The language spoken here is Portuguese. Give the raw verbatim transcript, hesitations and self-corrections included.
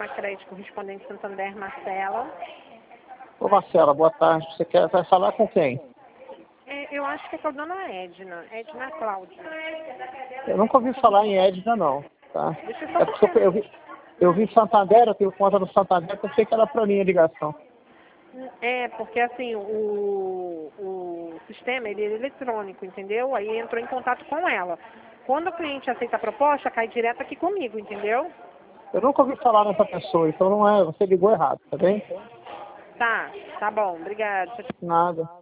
com a crédito correspondente Santander, Marcela. Ô Marcela, boa tarde. Você quer, vai falar com quem? É, eu acho que é com a dona Edna, Edna Cláudia. Eu nunca ouvi falar em Edna, não. Tá? Deixa eu só É porque eu, eu, vi, eu vi Santander, eu tenho conta no Santander, eu pensei que era para mim a ligação. É, porque assim, o, o sistema ele é eletrônico, entendeu? Aí entrou em contato com ela. Quando o cliente aceita a proposta, cai direto aqui comigo, entendeu? Eu nunca ouvi falar nessa pessoa, então não é, você ligou errado, tá bem? Tá, tá bom, obrigada. Nada.